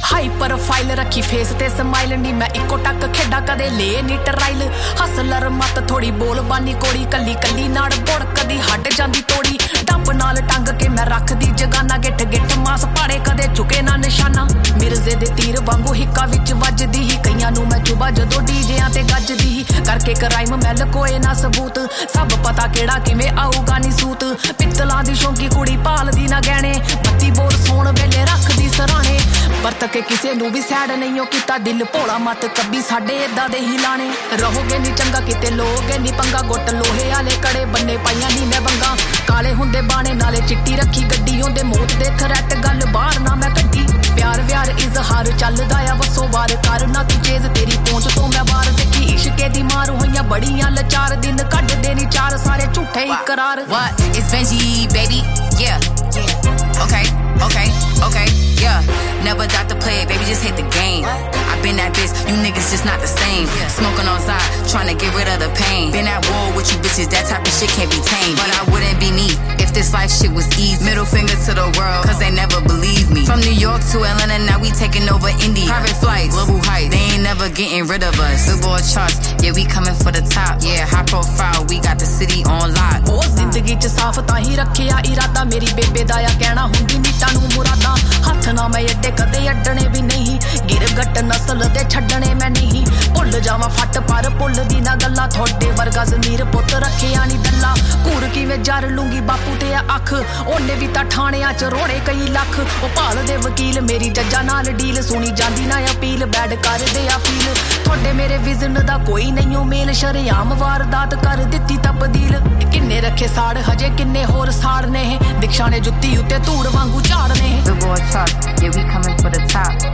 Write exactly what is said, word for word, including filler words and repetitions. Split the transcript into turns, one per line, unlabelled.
High profile रखी face ते smile नी मैं इको टक खेडा कदे ले नी ट्राइल हसलर मत थोड़ी बोल बानी कोड़ी कली कली नाड़ बुड़ कदी हट जांदी तोड़ी डब नाल टंग के मैं रख दी जगाना गिट गिट मास पाड़े कदे चुके ना निशाना मिर्जे दे तीर वांगू हिक्का विच वजदी ही कईयां नू मैं चुबा जदों डीजेआं ते गजदी ही करके क्राइम मैं लकोए ना सबूत सब पता केड़ा किवें आऊगा नी सूत पित्तलां दी शौंकी कुड़ी पालदी ना गहणे बत्ती बोर सोण वेले रखदी सराणे परत के किसे नू भी सैड नहीं कीता दिल भोला मत कभी साडे इदां दे ही लाणे रहोगे नी चंगा किते लोगे नी पंगा गुट लोहे आले कड़े बन्ने पाइयां नी मैं बंगा काले हुंदे बाणे नाले चिट्टी रखी गड्डी होंदे मौत दे थ्रैट गल बाहर ना मैं कड्डी प्यार व्यार इजहार चलदा आ वसो वार कर ना तू चेज तेरी पहुंच तो मैं बार देखी इश्के दी मार होइयां बड़ियां लचार दिन कढ दे नी चार सारे झूठे इकरार
What? It's Benji, baby. Yeah. Yeah. Okay. Okay. Okay. Yeah. Never thought to play it, baby. Just hit the game. I've been that bitch. You niggas just not the same. Smoking on side, trying to get rid of the pain. Been at war with you bitches. That type of shit can't be tamed. But I wouldn't be me if this life shit was easy. Middle finger to the world, cause they never believe me. From New York to Atlanta, now we taking over India. Private flights, global heights. They ain't never getting rid of us. Billboard charts, yeah, we coming for the top. Yeah, high profile, we got the city on lock.
ओ जिंदगी च साफ ताही रखिया इरादा मेरी बेबे दा या कहना हुंदी नीता नू मुरादा हथ ना मैं अड्डे कदे अड्डने भी नहीं गिर गट नस्ल दे छड्डने मैं नहीं भुल जावां फट पर भुल दी ना गल्ला थोड़े वर्गा जमीर पुੱਤ रखिया नी दल्ला घूर किवें जर लूंगी बापू ते अख ओने भी तां ठाणियां च रोड़े कई लख ओ भाल दे वकील मेरी जज्जा नाल डील सुनी जांदी ना अपील बैड कर दे आ फील थोड़े मेरे विजन दा कोई नहीं ओ मेल शरेआम वारदात कर दित्ती तब्दील किन्ने रखे साड़ हजे किन्ने होर साड़ ने दिक्षाने जुत्ती उत्ते धूड़ वांगू झाड़ ने
Billboard charts, yeah, we coming for the top.